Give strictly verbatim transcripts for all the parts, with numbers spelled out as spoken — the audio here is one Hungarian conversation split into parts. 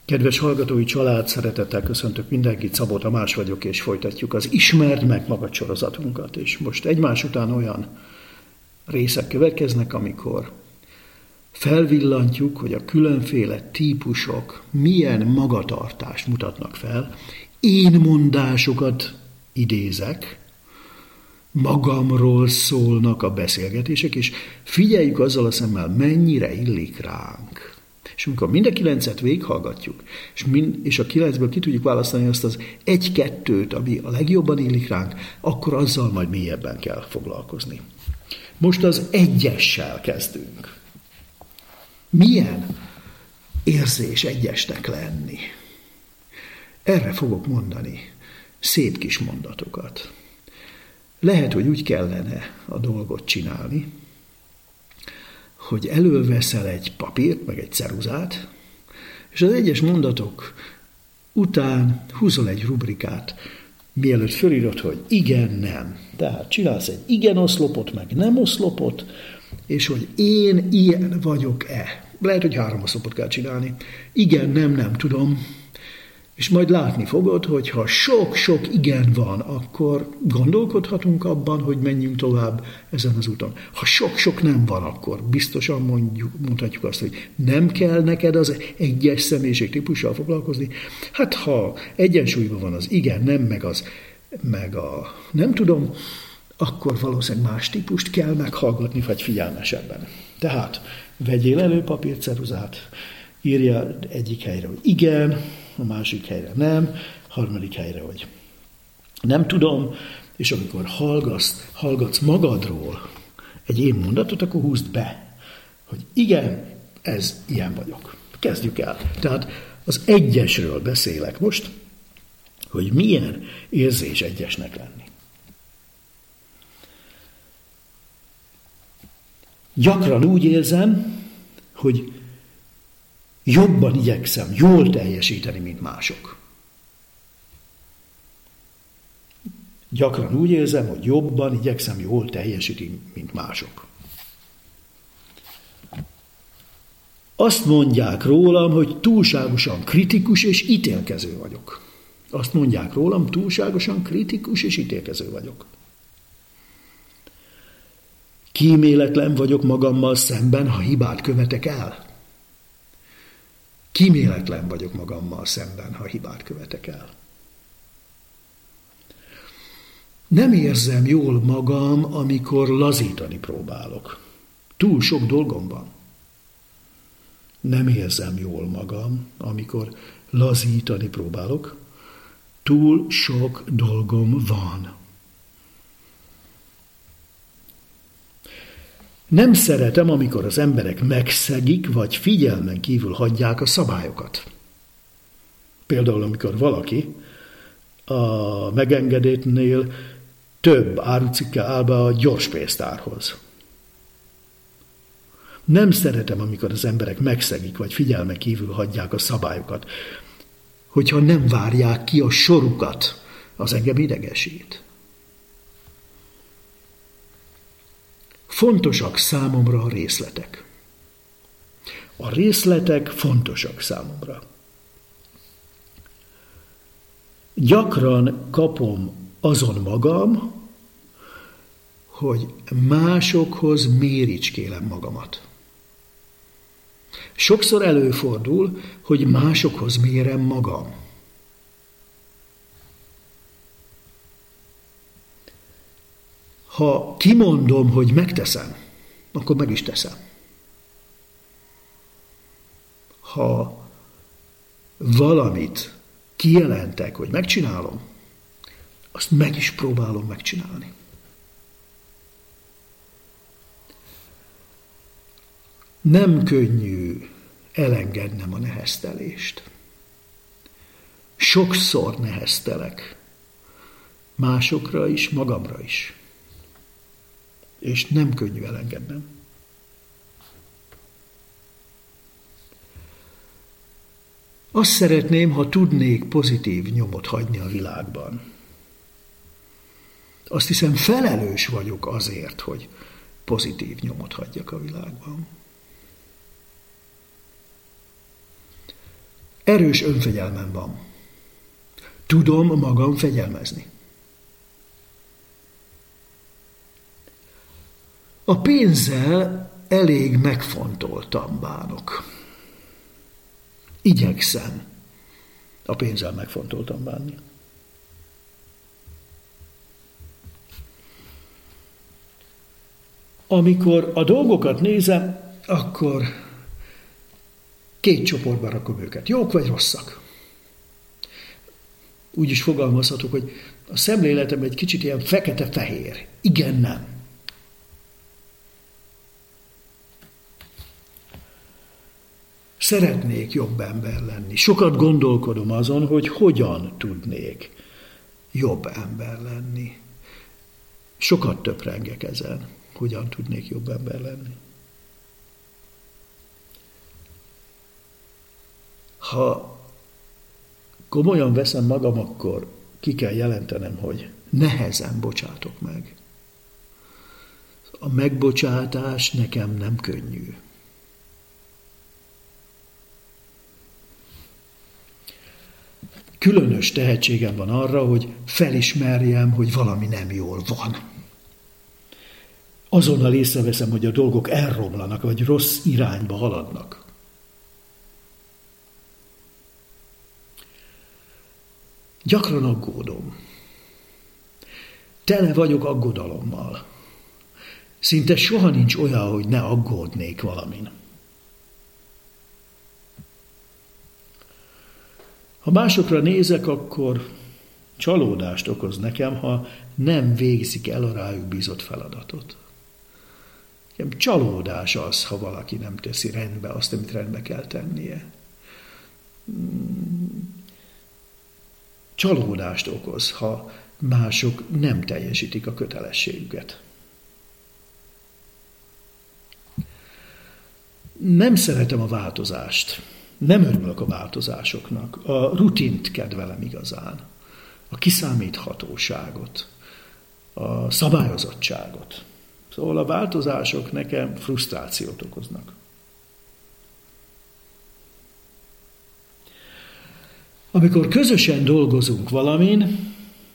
Kedves hallgatói család, szeretettel köszöntök mindenkit, Szabó Tamás vagyok, és folytatjuk az Ismerd meg magad sorozatunkat. És most egymás után olyan részek következnek, amikor felvillantjuk, hogy a különféle típusok milyen magatartást mutatnak fel. Én mondásokat idézek, magamról szólnak a beszélgetések, és figyeljük azzal a szemmel, mennyire illik ránk. És amikor mind a kilencet végighallgatjuk, és, mind, és a kilencből ki tudjuk választani azt az egy-kettőt, ami a legjobban illik ránk, akkor azzal majd mélyebben kell foglalkozni. Most az egyessel kezdünk. Milyen érzés egyesnek lenni? Erre fogok mondani szép kis mondatokat. Lehet, hogy úgy kellene a dolgot csinálni, hogy előveszel egy papírt, meg egy ceruzát, és az egyes mondatok után húzol egy rubrikát, mielőtt fölírod, hogy igen, nem. Tehát csinálsz egy igen oszlopot, meg nem oszlopot, és hogy én ilyen vagyok-e. Lehet, hogy három oszlopot kell csinálni. Igen, nem, nem tudom. És majd látni fogod, hogy ha sok-sok igen van, akkor gondolkodhatunk abban, hogy menjünk tovább ezen az úton. Ha sok-sok nem van, akkor biztosan mondjuk, mondhatjuk azt, hogy nem kell neked az egyes személyiség típussal foglalkozni. Hát ha egyensúlyban van az igen, nem, meg az, meg a nem tudom, akkor valószínűleg más típust kell meghallgatni, vagy figyelmesebben. Tehát vegyél elő papírceruzát, írja egyik helyre, hogy igen, a másik helyre nem, harmadik helyre, hogy nem tudom, és amikor hallgatsz, hallgatsz magadról egy én mondatot, akkor húzd be, hogy igen, ez ilyen vagyok. Kezdjük el. Tehát az egyesről beszélek most, hogy milyen érzés egyesnek lenni. Gyakran úgy érzem, hogy jobban igyekszem jól teljesíteni, mint mások. Gyakran úgy érzem, hogy jobban igyekszem jól teljesíteni, mint mások. Azt mondják rólam, hogy túlságosan kritikus és ítélkező vagyok. Azt mondják rólam, túlságosan kritikus és ítélkező vagyok. Kíméletlen vagyok magammal szemben, ha hibát követek el. Kíméletlen vagyok magammal szemben, ha hibát követek el. Nem érzem jól magam, amikor lazítani próbálok. Túl sok dolgom van. Nem érzem jól magam, amikor lazítani próbálok. Túl sok dolgom van. Nem szeretem, amikor az emberek megszegik, vagy figyelmen kívül hagyják a szabályokat. Például, amikor valaki a megengedétnél több árucikkel áll be a gyorspénztárhoz. Nem szeretem, amikor az emberek megszegik, vagy figyelmen kívül hagyják a szabályokat. Hogyha nem várják ki a sorukat, az engem idegesít. Fontosak számomra a részletek. A részletek fontosak számomra. Gyakran kapom azon magam, hogy másokhoz méricskélem magamat. Sokszor előfordul, hogy másokhoz mérem magam. Ha kimondom, hogy megteszem, akkor meg is teszem. Ha valamit kijelentek, hogy megcsinálom, azt meg is próbálom megcsinálni. Nem könnyű elengednem a neheztelést. Sokszor neheztelek. Másokra is, magamra is. És nem könnyű elengednem. Azt szeretném, ha tudnék pozitív nyomot hagyni a világban. Azt hiszem, felelős vagyok azért, hogy pozitív nyomot hagyjak a világban. Erős önfegyelmem van. Tudom magam fegyelmezni. A pénzzel elég megfontoltan bánok. Igyekszem a pénzzel megfontoltan bánni. Amikor a dolgokat nézem, akkor két csoportba rakom őket. Jók vagy rosszak? Úgy is fogalmazhatok, hogy a szemléletem egy kicsit ilyen fekete-fehér. Igen, nem. Szeretnék jobb ember lenni. Sokat gondolkodom azon, hogy hogyan tudnék jobb ember lenni. Sokat töprengek ezen, hogyan tudnék jobb ember lenni. Ha komolyan veszem magam, akkor ki kell jelentenem, hogy nehezen bocsátok meg. A megbocsátás nekem nem könnyű. Különös tehetségem van arra, hogy felismerjem, hogy valami nem jól van. Azonnal észreveszem, hogy a dolgok elromlanak, vagy rossz irányba haladnak. Gyakran aggódom. Tele vagyok aggodalommal. Szinte soha nincs olyan, hogy ne aggódnék valamin. Ha másokra nézek, akkor csalódást okoz nekem, ha nem végzik el a rájuk bízott feladatot. Nekem csalódás az, ha valaki nem teszi rendbe azt, amit rendbe kell tennie. Csalódást okoz, ha mások nem teljesítik a kötelességüket. Nem szeretem a változást. Nem örülök a változásoknak. A rutint kedvelem igazán. A kiszámíthatóságot. A szabályozottságot. Szóval a változások nekem frusztrációt okoznak. Amikor közösen dolgozunk valamin,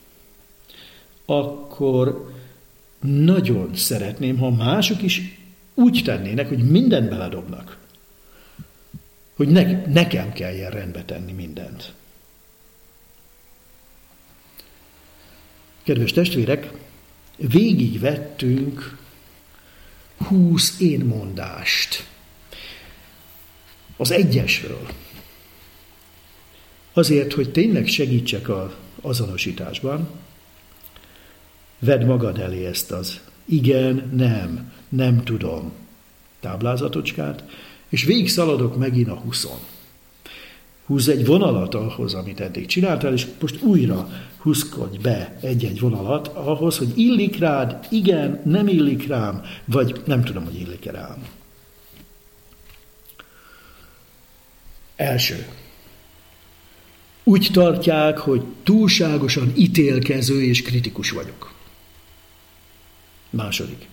akkor nagyon szeretném, ha mások is úgy tennének, hogy mindent beledobnak. Hogy ne, nekem kelljen rendbe tenni mindent. Kedves testvérek, végigvettünk húsz énmondást az egyesről. Azért, hogy tényleg segítsek az azonosításban, vedd magad elé ezt az igen, nem, nem tudom táblázatocskát, és végig szaladok megint a húszon. Húzz egy vonalat ahhoz, amit eddig csináltál, és most újra húzkodj be egy-egy vonalat ahhoz, hogy illik rád, igen, nem illik rám, vagy nem tudom, hogy illik-e rám. Első. Úgy tartják, hogy túlságosan ítélkező és kritikus vagyok. Második.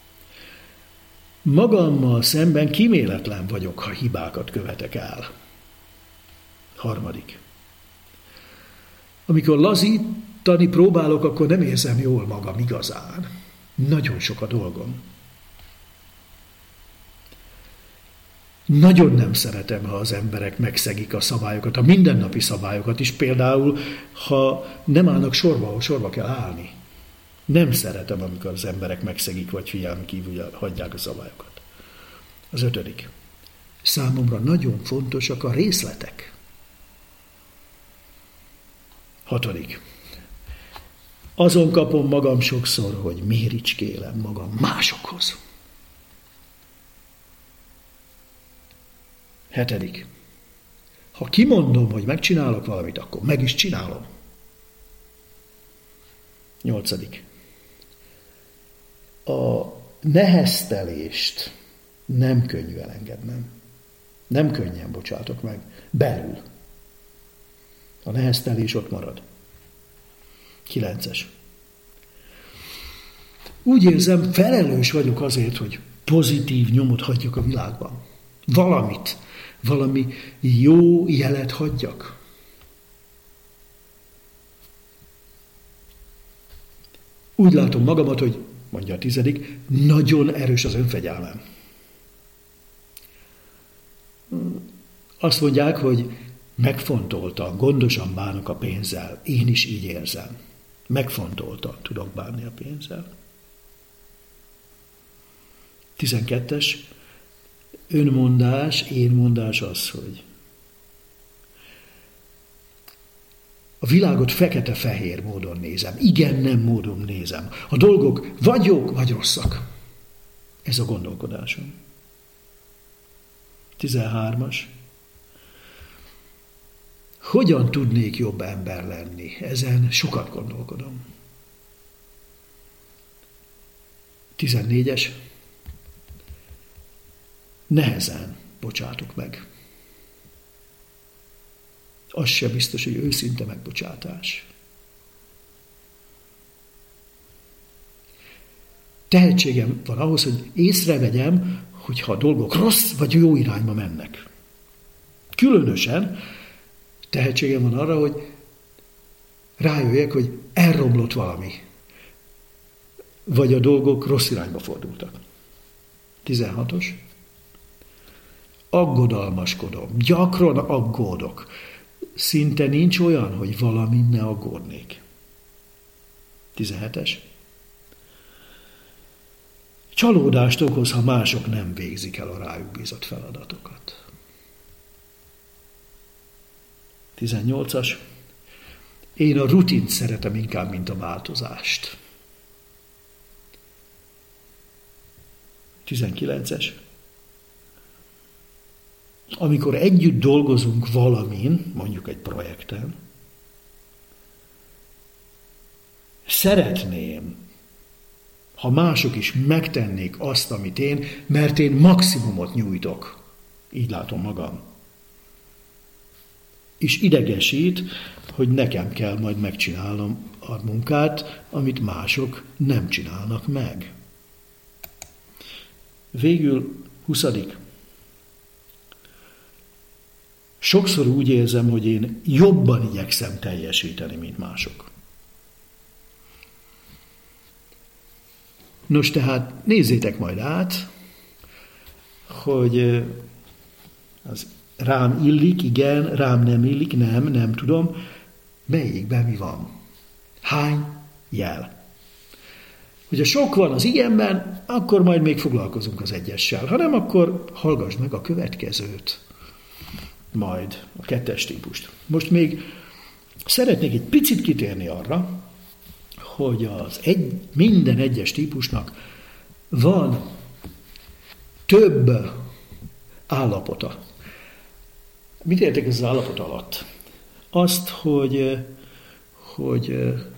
Magammal szemben kíméletlen vagyok, ha hibákat követek el. Harmadik. Amikor lazítani próbálok, akkor nem érzem jól magam igazán. Nagyon sok a dolgom. Nagyon nem szeretem, ha az emberek megszegik a szabályokat, a mindennapi szabályokat is, például, ha nem állnak sorba, ahol sorba kell állni. Nem szeretem, amikor az emberek megszegik, vagy figyelmen kívül hagyják a szabályokat. Az ötödik. Számomra nagyon fontosak a részletek. Hatodik. Azon kapom magam sokszor, hogy méricskélem magam másokhoz. Hetedik. Ha kimondom, hogy megcsinálok valamit, akkor meg is csinálom. Nyolcadik. A neheztelést nem könnyű elengednem. Nem könnyen bocsátok meg. Belül. A neheztelés ott marad. Kilences. Úgy érzem, felelős vagyok azért, hogy pozitív nyomot hagyjak a világban. Valamit, valami jó jelet hagyjak? Úgy látom magamat, hogy, mondja a tizedik, nagyon erős az önfegyelmem. Azt mondják, hogy megfontoltan, gondosan bánok a pénzzel. Én is így érzem. Megfontoltan tudok bánni a pénzzel. tizenkettes. Önmondás, énmondás az, hogy a világot fekete-fehér módon nézem, igen-nem módon nézem. A dolgok vagy jók, vagy rosszak. Ez a gondolkodásom. tizenhármas. Hogyan tudnék jobb ember lenni? Ezen sokat gondolkodom. tizennégyes. Nehezen bocsátok meg. Az sem biztos, hogy őszinte megbocsátás. Tehetségem van ahhoz, hogy észrevegyem, hogyha a dolgok rossz vagy jó irányba mennek. Különösen tehetségem van arra, hogy rájöjjek, hogy elromlott valami, vagy a dolgok rossz irányba fordultak. tizenhatos. Aggodalmaskodom, gyakran aggódok. Szinte nincs olyan, hogy valamin ne aggódnék. tizenhetes. Csalódást okoz, ha mások nem végzik el a rájuk bízott feladatokat. tizennyolcas. Én a rutint szeretem inkább, mint a változást. tizenkilences. Amikor együtt dolgozunk valamin, mondjuk egy projekten, szeretném, ha mások is megtennék azt, amit én, mert én maximumot nyújtok. Így látom magam. És idegesít, hogy nekem kell majd megcsinálnom a munkát, amit mások nem csinálnak meg. Végül huszadik. Sokszor úgy érzem, hogy én jobban igyekszem teljesíteni, mint mások. Nos, tehát nézzétek majd át, hogy az rám illik, igen, rám nem illik, nem, nem tudom, melyikben mi van. Hány jel. Hogyha sok van az igenben, akkor majd még foglalkozunk az egyessel. Ha nem, akkor hallgass meg a következőt. Majd a kettes típust. Most még szeretnék egy picit kitérni arra, hogy az egy, minden egyes típusnak van több állapota. Mit értek ez az állapot alatt? Azt, hogy, hogy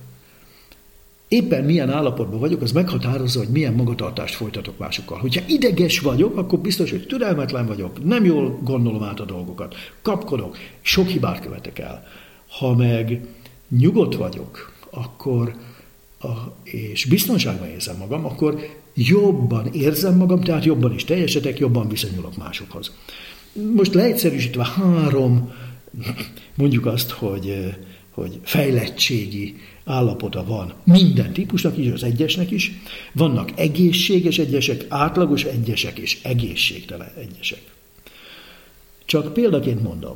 éppen milyen állapotban vagyok, az meghatározza, hogy milyen magatartást folytatok másokkal. Hogyha ideges vagyok, akkor biztos, hogy türelmetlen vagyok, nem jól gondolom át a dolgokat, kapkodok, sok hibát követek el. Ha meg nyugodt vagyok, akkor a, és biztonságban érzem magam, akkor jobban érzem magam, tehát jobban is teljesedek, jobban viszonyulok másokhoz. Most leegyszerűsítve három, mondjuk azt, hogy, hogy fejlettségi állapota van minden típusnak is, az egyesnek is. Vannak egészséges egyesek, átlagos egyesek és egészségtelen egyesek. Csak példaként mondom,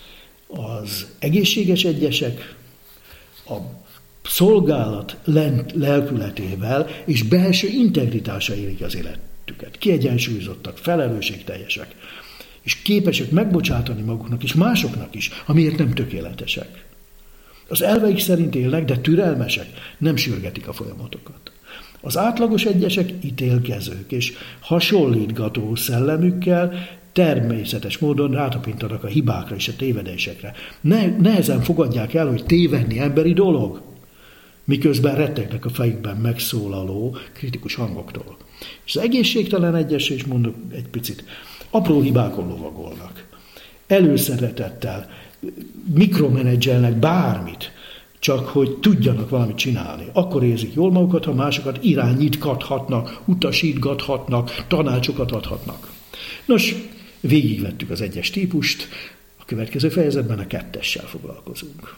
az egészséges egyesek a szolgálat lelkületével és belső integritása élik az életüket. Kiegyensúlyozottak, felelősségteljesek, és képesek megbocsátani maguknak és másoknak is, amiért nem tökéletesek. Az elveik szerint élnek, de türelmesek, nem sürgetik a folyamatokat. Az átlagos egyesek ítélkezők, és hasonlítgató szellemükkel természetes módon rátapintanak a hibákra és a tévedésekre. Ne, nehezen fogadják el, hogy tévedni emberi dolog, miközben rettegnek a fejükben megszólaló kritikus hangoktól. És az egészségtelen egyes, és mondok egy picit, apró hibákon lovagolnak. Előszeretettel mikromenedzselnek bármit, csak hogy tudjanak valamit csinálni. Akkor érzik jól magukat, ha másokat irányítgathatnak, utasítgathatnak, tanácsokat adhatnak. Nos, Végigvettük az egyes típust, a következő fejezetben a kettessel foglalkozunk.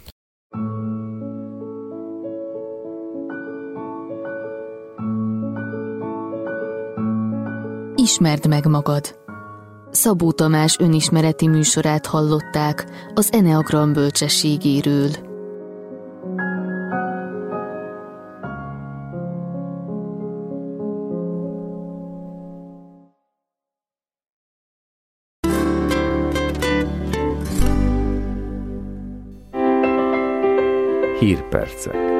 Ismerd meg magad. Szabó Tamás önismereti műsorát hallották az Eneagram bölcsességéről. Hírpercek.